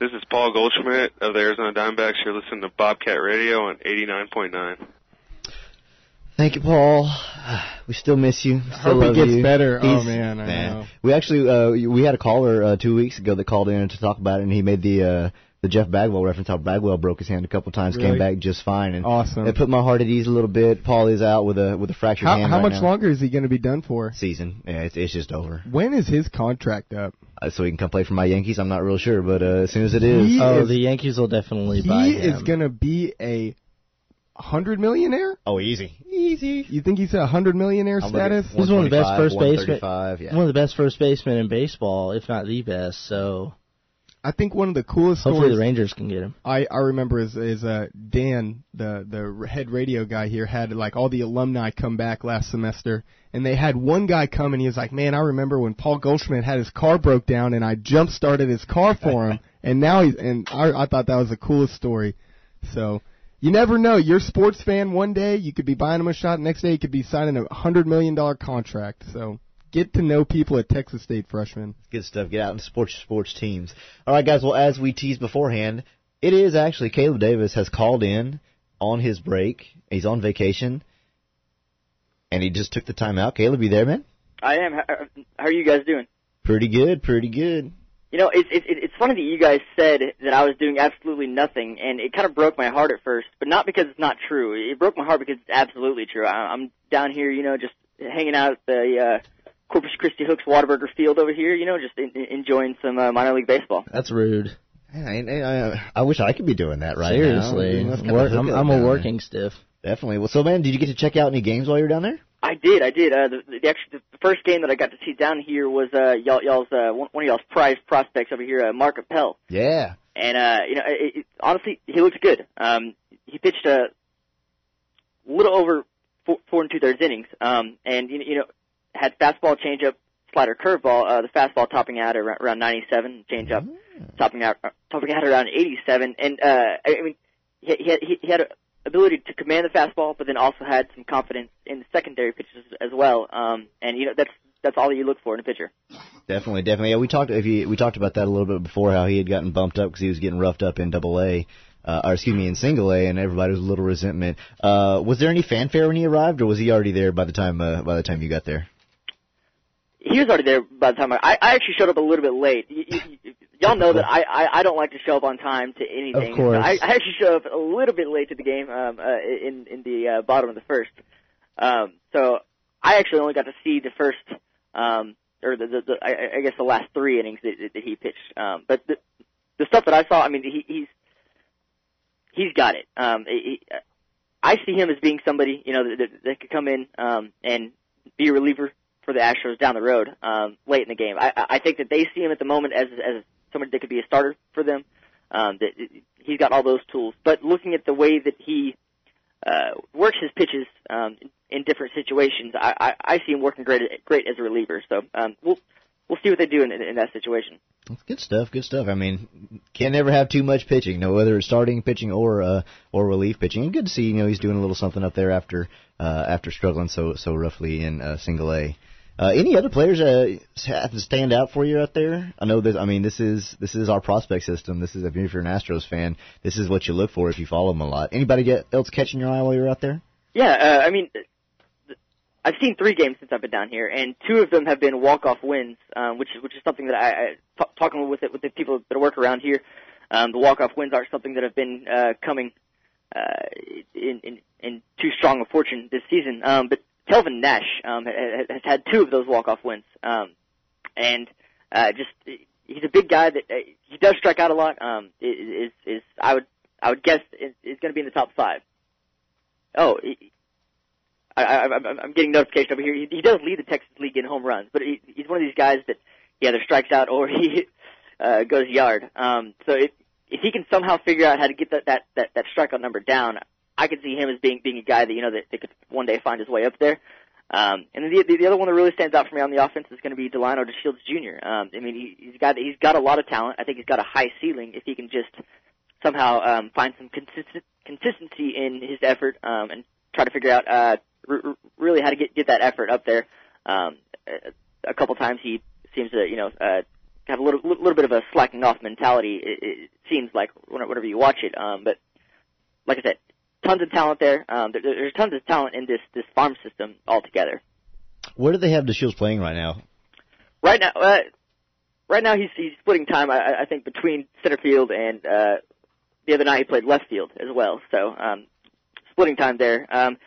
This is Paul Goldschmidt of the Arizona Diamondbacks. You're listening to Bobcat Radio on 89.9. Thank you, Paul. We still miss you. Still hope he gets you. better. Oh, man, I know. We actually we had a caller 2 weeks ago that called in to talk about it, and he made the Jeff Bagwell reference, how Bagwell broke his hand a couple times, really? came back just fine. And awesome. It put my heart at ease a little bit. Paul is out with a fractured hand How right much now. longer is he going to be done for? Season. Yeah, it's just over. When is his contract up? So he can come play for my Yankees? I'm not real sure, but as soon as it is. The Yankees will definitely buy him. He is going to be a $100 millionaire? Oh, easy. You think he's a $100 millionaire status? He's one of the best first basemen. Yeah. One of the best first basemen in baseball, if not the best. So I think one of the coolest hopefully stories the Rangers can get him. I remember is Dan, the head radio guy here, had like all the alumni come back last semester, and they had one guy come and he was like, "Man, I remember when Paul Goldschmidt had his car broke down and I jump started his car for him." And now I thought that was the coolest story. So you never know. You're a sports fan. One day you could be buying him a shot. Next day you could be signing a $100 million contract. So get to know people at Texas State freshmen. Good stuff. Get out and support your sports teams. All right, guys. Well, as we teased beforehand, it is actually Caleb Davis has called in on his break. He's on vacation, and he just took the time out. Caleb, you there, man? I am. How are you guys doing? Pretty good. Pretty good. You know, it's funny that you guys said that I was doing absolutely nothing, and it kind of broke my heart at first, but not because it's not true. It broke my heart because it's absolutely true. I'm down here, you know, just hanging out at the Corpus Christi Hooks Whataburger Field over here, you know, just enjoying some minor league baseball. That's rude. I wish I could be doing that right Seriously. now. Seriously. I'm a working stiff. Definitely. Well, so, man, did you get to check out any games while you were down there? I did. The first game that I got to see down here was y'all's one of y'all's prized prospects over here, Mark Appel. Yeah. And you know, honestly, he looked good. He pitched a little over 4 2/3 innings. And you know, had fastball, changeup, slider, curveball. The fastball topping out around 97, changeup topping out around 87. And I mean, he had a ability to command the fastball, but then also had some confidence in the secondary pitches as well. And you know, that's all you look for in a pitcher. Definitely. Yeah, we talked about that a little bit before, how he had gotten bumped up because he was getting roughed up in Double-A, in Single-A, and everybody was a little resentment. Was there any fanfare when he arrived, or was he already there by the time you got there? He was already there by the time I actually showed up a little bit late. Y'all know that I don't like to show up on time to anything. Of course. I actually showed up a little bit late to the game in the bottom of the first. So I actually only got to see the first or I guess the last 3 innings that he pitched. But the stuff that I saw, I mean, he's got it. I see him as being somebody, you know, that could come in and be a reliever for the Astros down the road late in the game. I think that they see him at the moment as somebody that could be a starter for them. That he's got all those tools. But looking at the way that he works his pitches in different situations, I see him working great as a reliever. So we'll see what they do in that situation. That's good stuff. I mean, can't never have too much pitching, no, whether it's starting pitching or relief pitching. And good to see, you know, he's doing a little something up there after struggling so roughly in Single-A. Any other players have to stand out for you out there? I know that. I mean, this is our prospect system. This is, if you're an Astros fan, this is what you look for if you follow them a lot. Anybody else catching your eye while you're out there? Yeah, I mean, I've seen 3 games since I've been down here, and 2 of them have been walk-off wins, which is something that talking with the people that work around here. The walk-off wins aren't something that have been coming in too strong a fortune this season. But Kelvin Nash has had 2 of those walk-off wins, and just he's a big guy that he does strike out a lot. I would guess is going to be in the top 5. Oh. I'm getting notification over here. He does lead the Texas League in home runs, but he's one of these guys that he either strikes out or he goes yard. So if he can somehow figure out how to get that strikeout number down, I could see him as being a guy that, you know, that could one day find his way up there. And the other one that really stands out for me on the offense is going to be Delino DeShields Jr. I mean, he's got a lot of talent. I think he's got a high ceiling if he can just somehow find some consistency in his effort and try to figure out really how to get that effort up there. A couple times he seems to, you know, have a little bit of a slacking off mentality. It seems like whenever you watch it. But like I said, tons of talent there. There's tons of talent in this farm system altogether. Where do they have DeShields playing right now? Right now he's splitting time. I think between center field and the other night he played left field as well. So splitting time there.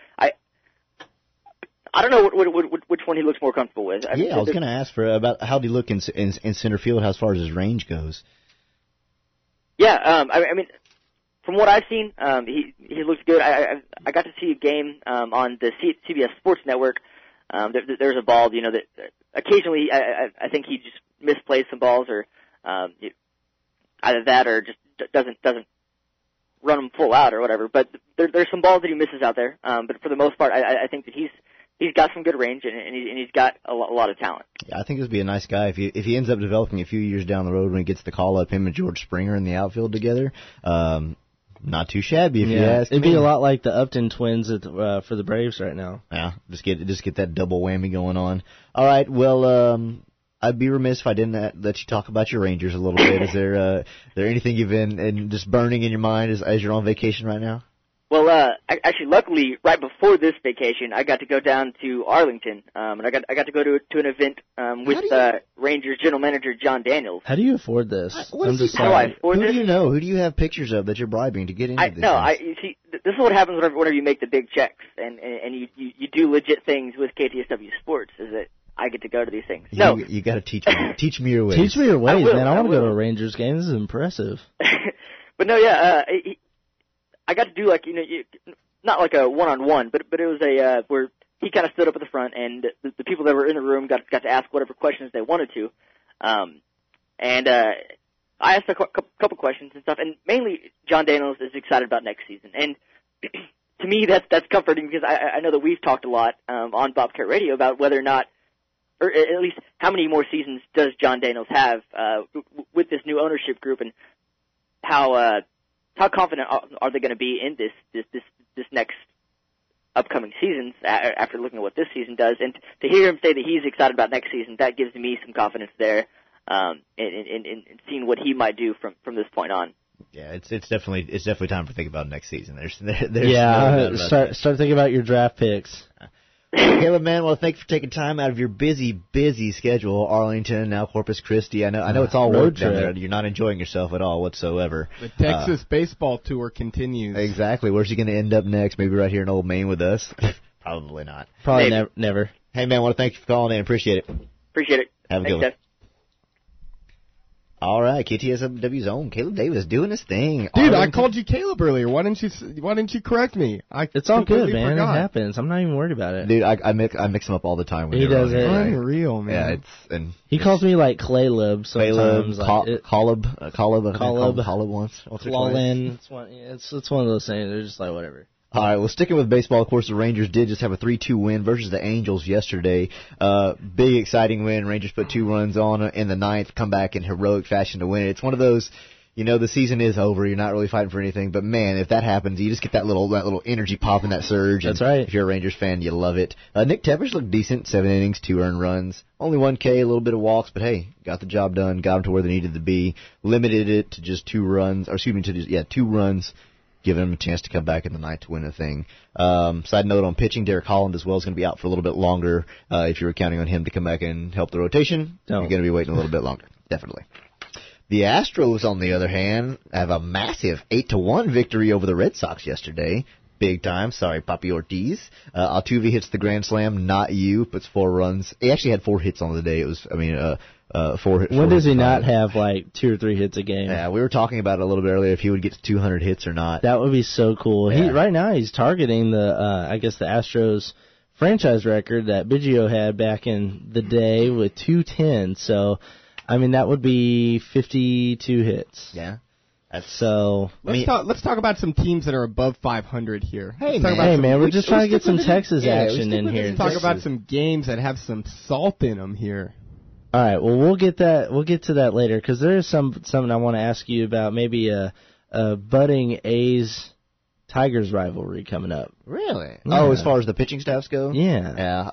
I don't know which one he looks more comfortable with. I was going to ask about how do he look in center field as far as his range goes. Yeah, I mean, from what I've seen, he looks good. I got to see a game on the CBS Sports Network. There's a ball, that occasionally I think he just misplays some balls, or either that or just doesn't run them full out or whatever. But there's some balls that he misses out there. But for the most part, I think that he's got some good range and he's got a lot of talent. Yeah, I think this would be a nice guy if he ends up developing a few years down the road when he gets the call up, him and George Springer in the outfield together. Not too shabby if you ask me. It'd be a lot like the Upton twins for the Braves right now. Yeah, just get that double whammy going on. All right, well, I'd be remiss if I didn't let you talk about your Rangers a little bit. Is there anything you've been just burning in your mind as you're on vacation right now? Well, actually, luckily, right before this vacation, I got to go down to Arlington, and I got to go to an event with Rangers general manager John Daniels. How do you afford this? How do I afford this? Who do you know? Who do you have pictures of that you're bribing to get into this? You see, this is what happens whenever you make the big checks, and you do legit things with KTSW Sports. Is that I get to go to these things? No, you got to teach me your ways. Teach me your ways, man. I want to go to a Rangers game. This is impressive. But no, yeah. I got to do not like a one-on-one, but it was where he kind of stood up at the front, and the people that were in the room got to ask whatever questions they wanted to, and I asked a couple questions and stuff, and mainly John Daniels is excited about next season, and to me that's comforting because I know that we've talked a lot on Bobcat Radio about whether or not, or at least how many more seasons does John Daniels have with this new ownership group, and how confident are they going to be in this next upcoming seasons after looking at what this season does? And to hear him say that he's excited about next season, that gives me some confidence there in seeing what he might do from this point on. Yeah, it's definitely time to think about next season. There's start thinking about your draft picks. Caleb, man, well, thanks for taking time out of your busy schedule. Arlington, now Corpus Christi. I know it's all work down there. You're not enjoying yourself at all whatsoever. The Texas baseball tour continues. Exactly. Where's he going to end up next? Maybe right here in Old Main with us? Probably not. Probably never. Hey, man, I want to thank you for calling in. Appreciate it. Appreciate it. Have a good one. All right, KTSW's own Caleb Davis doing his thing. Dude, Arlington. I called you Caleb earlier. Why didn't you correct me? It's all good, man. Forgot. It happens. I'm not even worried about it. Dude, I mix them up all the time. When he does it. Unreal, man. Yeah, he calls me like Caleb sometimes. Caleb once. Clawlin. It's one of those things. They're just like whatever. All right, well, sticking with baseball, of course, the Rangers did just have a 3-2 win versus the Angels yesterday. Big, exciting win. Rangers put 2 runs on in the ninth, come back in heroic fashion to win it. It's one of those, the season is over. You're not really fighting for anything. But, man, if that happens, you just get that little energy pop and that surge. That's right. If you're a Rangers fan, you love it. Nick Tevers looked decent, 7 innings, 2 earned runs. Only 1 K, a little bit of walks, but, hey, got the job done, got them to where they needed to be, limited it to just 2 runs, 2 runs. Giving him a chance to come back in the ninth to win the thing. Side note on pitching, Derek Holland as well is going to be out for a little bit longer. If you were counting on him to come back and help the rotation, you're going to be waiting a little bit longer. Definitely. The Astros, on the other hand, have a massive 8-1 victory over the Red Sox yesterday. Big time. Sorry, Papi Ortiz. Altuve hits the grand slam, not you, puts 4 runs. He actually had 4 hits on the day. It was, 4 hits. When does he not have like 2 or 3 hits a game? Yeah, we were talking about it a little bit earlier if he would get to 200 hits or not. That would be so cool. Yeah. Right now he's targeting the Astros franchise record that Biggio had back in the day with 210. So, that would be 52 hits. Yeah. Let's talk about some teams that are above 500 here. Hey man, we're just trying to get some Texas action in here. Let's talk about some games that have some salt in them here. All right, well we'll get to that later because there is something I want to ask you about. Maybe a budding A's Tigers rivalry coming up. Really? Yeah. Oh, as far as the pitching staffs go? Yeah. Yeah.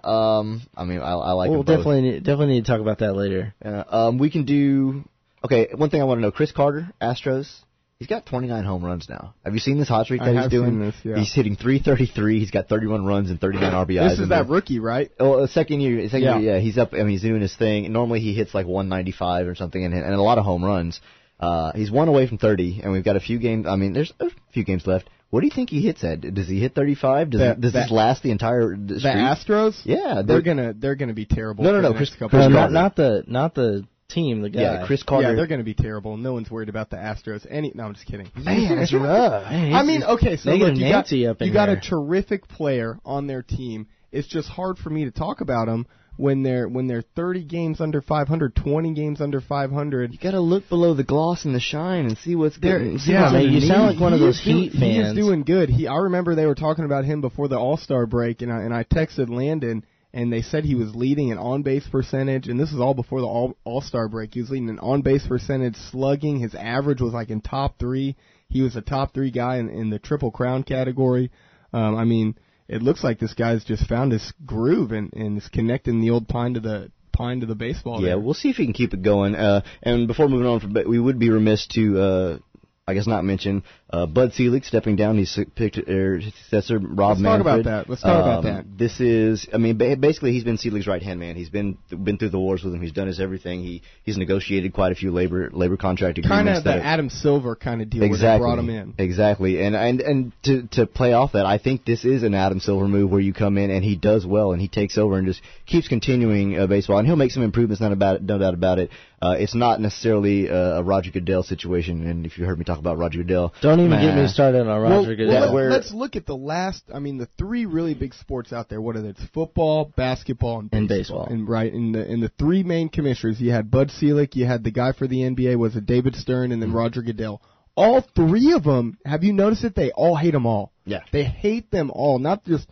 I mean, I like We'll them both. definitely need to talk about that later. We can do. Okay, one thing I want to know: Chris Carter, Astros. He's got 29 home runs now. Have you seen this hot streak that he's doing? Seen this, yeah. He's hitting 333. He's got 31 runs and 39 RBIs. This is that rookie, right? Oh, second year, yeah. He's up. I mean, he's doing his thing. Normally, he hits like 195 or something, and a lot of home runs. He's one away from 30, and we've got a few games. I mean, there's a few games left. What do you think he hits at? Does he hit 35? Does this last the entire streak? The Astros? Yeah, they're gonna be terrible. No. Chris Carter. Not the team, the guy. Yeah, Chris Carter. Yeah, they're going to be terrible. No one's worried about the Astros. No, I'm just kidding. Man, that's rough. I mean, okay, so look, you got a here. terrific player on their team. It's just hard for me to talk about them when they're 30 games under 500, 20 games under 500. You got to look below the gloss and the shine and see what's there. Yeah, man, you sound like one of those Heat fans. He is doing good. I remember they were talking about him before the All-Star break, and I texted Landon. And they said he was leading an on-base percentage, and this was all before the All-Star break. He was leading an on-base percentage, slugging. His average was like in top 3. He was a top 3 guy in the Triple Crown category. I mean, it looks like this guy's just found his groove and is connecting the old pine to the baseball. Yeah, there. we'll see if he can keep it going. And before moving on, we would be remiss to, I guess, not mention Bud Selig stepping down. He's picked his successor, Rob Manfred. Let's talk about that. This is, I mean, basically he's been Selig's right-hand man. He's been through the wars with him. He's done his everything. He's negotiated quite a few labor contract agreements. Kind of the Adam Silver kind of deal exactly, where they brought him in. Exactly. And to play off that, I think this is an Adam Silver move where you come in and he does well and he takes over and just keeps continuing baseball. And he'll make some improvements, no doubt about it. It's not necessarily a Roger Goodell situation. And if you heard me talk about Roger Goodell, don't even get me started on Roger Goodell. Let's look at the 3 really big sports out there. What are they? It's football, basketball, and baseball. And in the 3 main commissioners, you had Bud Selig, you had the guy for the NBA, was it David Stern, and then Roger Goodell. All 3 of them, have you noticed it? They all hate them all. Yeah. They hate them all, not just,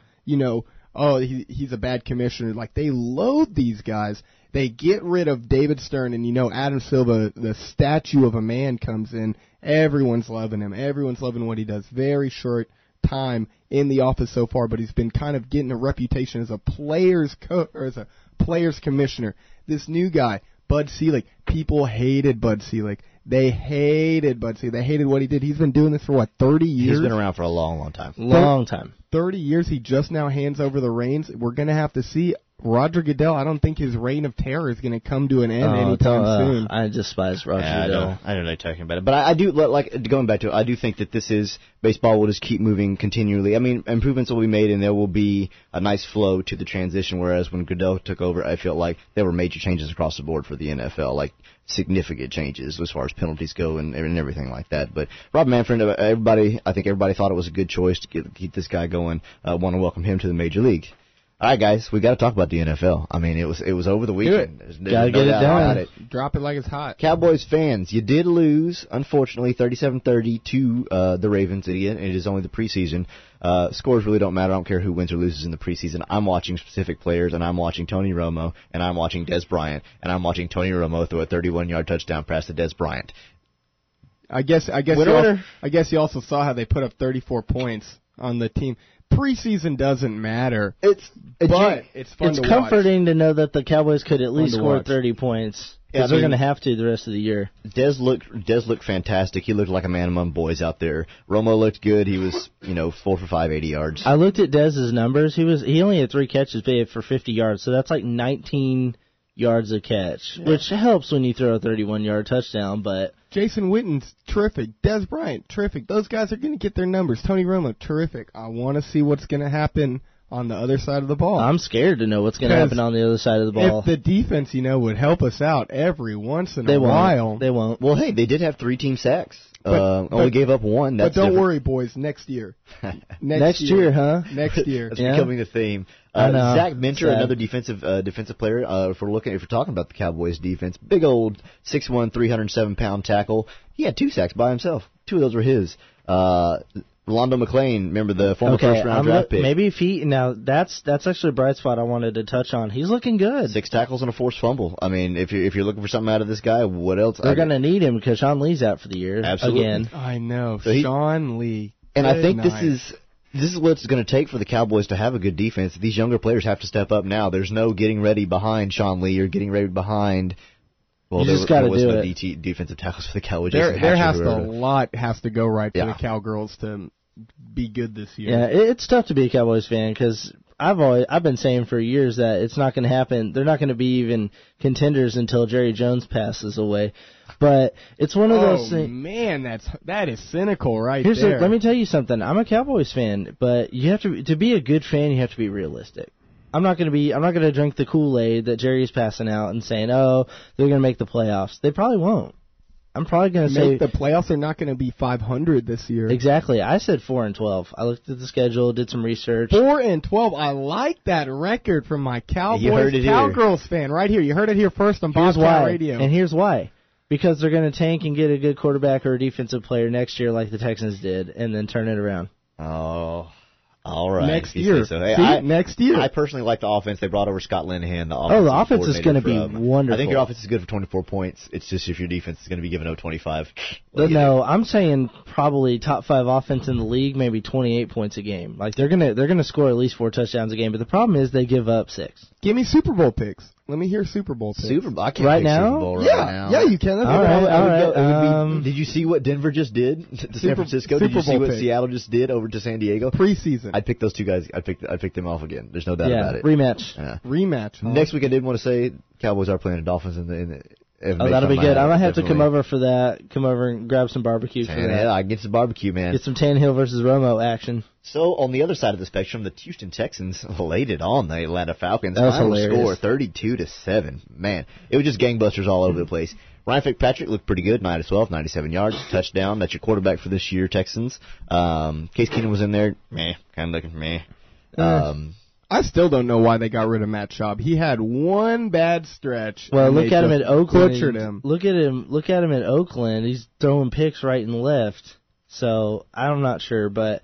he's a bad commissioner. Like, they loathe these guys. They get rid of David Stern, and Adam Silva, the statue of a man, comes in. Everyone's loving him. Everyone's loving what he does. Very short time in the office so far, but he's been kind of getting a reputation as a players commissioner. This new guy, Bud Selig, people hated Bud Selig. They hated Bud Selig. They hated what he did. He's been doing this for 30 years? He's been around for a long time. Long time. 30 years. He just now hands over the reins. We're going to have to see. Roger Goodell, I don't think his reign of terror is going to come to an end anytime soon. I despise Roger Goodell. I don't know talking about it. But I do, going back to it, I do think that this is, baseball will just keep moving continually. I mean, improvements will be made and there will be a nice flow to the transition, whereas when Goodell took over, I felt like there were major changes across the board for the NFL, like significant changes as far as penalties go and everything like that. But Rob Manfred, I think everybody thought it was a good choice to keep this guy going. Want to welcome him to the major league. All right, guys, we got to talk about the NFL. I mean, it was over the weekend. Got to get it done. Drop it like it's hot. Cowboys fans, you did lose, unfortunately, 37-30 to the Ravens. Idiot. It is only the preseason. Scores really don't matter. I don't care who wins or loses in the preseason. I'm watching specific players, and I'm watching Tony Romo, and I'm watching Dez Bryant, and I'm watching Tony Romo throw a 31-yard touchdown pass to Dez Bryant. I guess you also saw how they put up 34 points on the team. Preseason doesn't matter. It's fun to watch. It's comforting to know that the Cowboys could at least score 30 points because they're going to have to the rest of the year. Dez looked fantastic. He looked like a man among boys out there. Romo looked good. He was 4 for 5, 80 yards. I looked at Dez's numbers. He only had 3 catches for 50 yards, so that's like 19 yards a catch, which helps when you throw a 31-yard touchdown. But Jason Witten's terrific. Dez Bryant, terrific. Those guys are going to get their numbers. Tony Romo, terrific. I want to see what's going to happen on the other side of the ball. I'm scared to know what's going to happen on the other side of the ball. If the defense, would help us out every once in a while. They won't. Well, hey, they did have 3 team sacks. Only gave up 1. That's but don't worry, boys. Next year. Next year, huh? Next year. That's becoming the theme. Zach Minter, another defensive player. If we're talking about the Cowboys defense, big old 6'1", 307-pound tackle. He had 2 sacks by himself. 2 of those were his. Rolando McClain, remember the former first-round draft pick. Maybe if that's actually a bright spot I wanted to touch on. He's looking good. 6 tackles and a forced fumble. I mean, if you're looking for something out of this guy, what else? They're going to need him because Sean Lee's out for the year. Absolutely. Again. I know. So Sean Lee. And I think night. this is what it's going to take for the Cowboys to have a good defense. These younger players have to step up now. There's no getting ready behind Sean Lee or getting ready behind. Well, You just there gotta was do no it. defensive tackles for the Cowboys. There has to a lot has to go right for Yeah. the Cowgirls to be good this year. Yeah, it's tough to be a Cowboys fan because I've been saying for years that it's not going to happen. They're not going to be even contenders until Jerry Jones passes away. But it's one of those things. Man, that is cynical right Let there. me tell you something. I'm a Cowboys fan, but you have to be a good fan. You have to be realistic. I'm not going to drink the Kool-Aid that Jerry's passing out and saying, "Oh, they're going to make the playoffs." They probably won't. I'm probably going to say Make the playoffs. They're not going to be 500 this year. exactly. I said 4-12. I looked at the schedule, did some research. 4-12. I like that record from my Cowboys You heard it here. Cowgirls fan right here. You heard it here first on Here's Bobcat why. Radio. And here's why. Because they're going to tank and get a good quarterback or a defensive player next year like the Texans did and then turn it around. Oh, all right. Next if you year. say so. Hey, See? Next year. I personally like the offense. They brought over Scott Linehan. The offense is going to be wonderful. I think your offense is good for 24 points. It's just if your defense is going to be giving up 25. No, I'm saying probably top 5 offense in the league, maybe 28 points a game. Like they're gonna score at least 4 touchdowns a game. But the problem is they give up 6. Give me Super Bowl picks. Let me hear Super Bowl picks. Super Bowl. I can't Right pick now? Super Bowl right Yeah, now. yeah, you can. That's All what right, I would all go- right. it would be Did you see what Denver just did to San Super- Francisco? Did you Super see Bowl what pick. Seattle just did over to San Diego? preseason. I'd pick those two guys. I'd pick them off again. There's no doubt about it. Rematch. Yeah. Rematch. Huh? Next week, I did want to say Cowboys are playing the Dolphins in the Oh, that'll be good. I might have to come over for that. Come over and grab some barbecue for that. I get some barbecue, man. Get some Tannehill versus Romo action. So on the other side of the spectrum, the Houston Texans laid it on the Atlanta Falcons. That was Final hilarious. score 32-7. Man, it was just gangbusters all over the place. Ryan Fitzpatrick looked pretty good, 9 of 12, 97 yards, touchdown. That's your quarterback for this year, Texans. Case Keenum was in there, kind of looking meh. I still don't know why they got rid of Matt Schaub. He had one bad stretch. Well, and look they at him just at Oakland. Butchered him. Look at him at Oakland. He's throwing picks right and left. So I'm not sure, but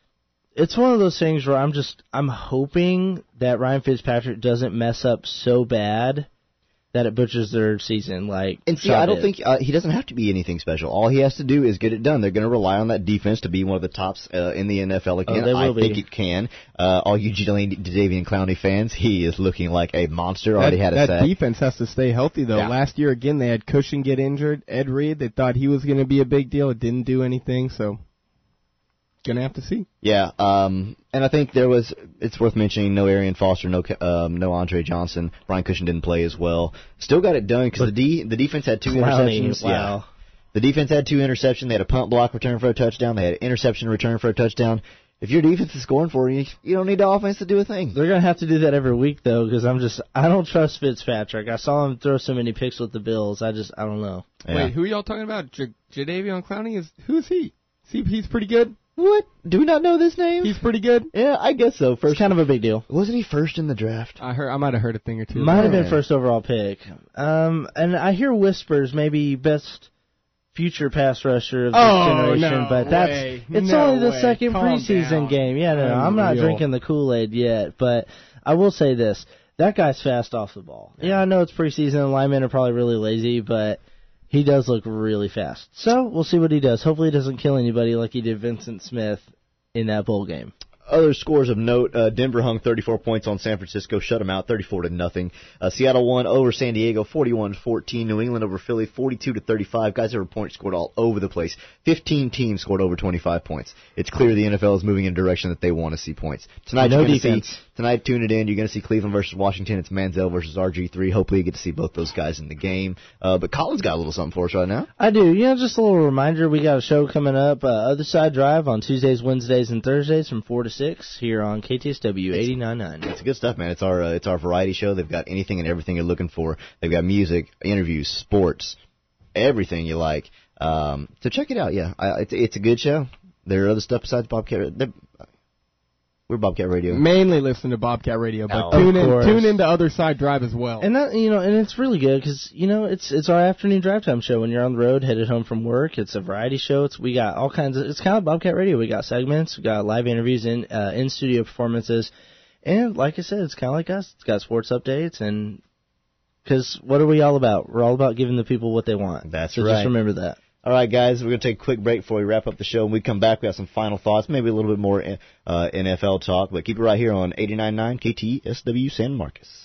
it's one of those things where I'm hoping that Ryan Fitzpatrick doesn't mess up so bad that it butchers their season. And see, Schaub I don't did. think he doesn't have to be anything special. All he has to do is get it done. They're going to rely on that defense to be one of the tops in the NFL again. they will I think be. it can. All you Jadeveon Clowney fans, he is looking like a monster. Already had a that sack. defense has to stay healthy, though. Yeah. Last year, again, they had Cushing get injured. Ed Reed, they thought he was going to be a big deal. It didn't do anything, so going to have to see. Yeah, and I think it's worth mentioning, no Arian Foster, no Andre Johnson. Brian Cushing didn't play as well. Still got it done because the defense had 2 Clowney, interceptions. wow. Yeah. The defense had 2 interceptions. They had a punt block return for a touchdown. They had an interception return for a touchdown. If your defense is scoring for you, you don't need the offense to do a thing. They're going to have to do that every week, though, because I don't trust Fitzpatrick. I saw him throw so many picks with the Bills. I don't know. Yeah. Wait, who are y'all talking about? Jadeveon Clowney? Who's he? See, he's pretty good. What? Do we not know this name? He's pretty good. Yeah, I guess so. It's First, kind of a big deal. wasn't he first in the draft? I might have heard a thing or two. Might have been Yeah. first overall pick. And I hear whispers, maybe best future pass rusher of this generation, no but way. it's No only the way. second Calm preseason down. game. Yeah, no, I'm not Unreal. drinking the Kool-Aid yet, but I will say this. That guy's fast off the ball. Yeah, I know it's preseason and linemen are probably really lazy, but he does look really fast. So we'll see what he does. Hopefully he doesn't kill anybody like he did Vincent Smith in that bowl game. Other scores of note, Denver hung 34 points on San Francisco, shut them out 34-0. Seattle won over San Diego 41-14. New England over Philly 42-35. Guys, there were points scored all over the place. 15 teams scored over 25 points. It's clear the NFL is moving in a direction that they want to see points. Tonight, No you're gonna defense. Tonight, tune it in. You're going to see Cleveland versus Washington. It's Manziel versus RG3. Hopefully you get to see both those guys in the game. But Colin's got a little something for us right now. I do. Just a little reminder, we got a show coming up, Other Side Drive, on Tuesdays, Wednesdays, and Thursdays from 4 to 6 here on KTSW 89.9. It's good stuff, man. It's our variety show. They've got anything and everything you're looking for. They've got music, interviews, sports, everything you like. So check it out. Yeah, it's a good show. There are other stuff besides Bobcat. We're Bobcat Radio. Mainly listen to Bobcat Radio, but Oh, tune into Other Side Drive as well. And that, and it's really good because, it's our afternoon drive time show when you're on the road, headed home from work. It's a variety show. We got all kinds of, it's kind of Bobcat Radio. We got segments, we got live interviews, in-studio performances. And like I said, it's kind of like us. It's got sports updates because what are we all about? We're all about giving the people what they want. That's so right. Just remember that. All right, guys, we're going to take a quick break before we wrap up the show. When we come back, we have some final thoughts, maybe a little bit more NFL talk, but keep it right here on 89.9 KTSW San Marcos.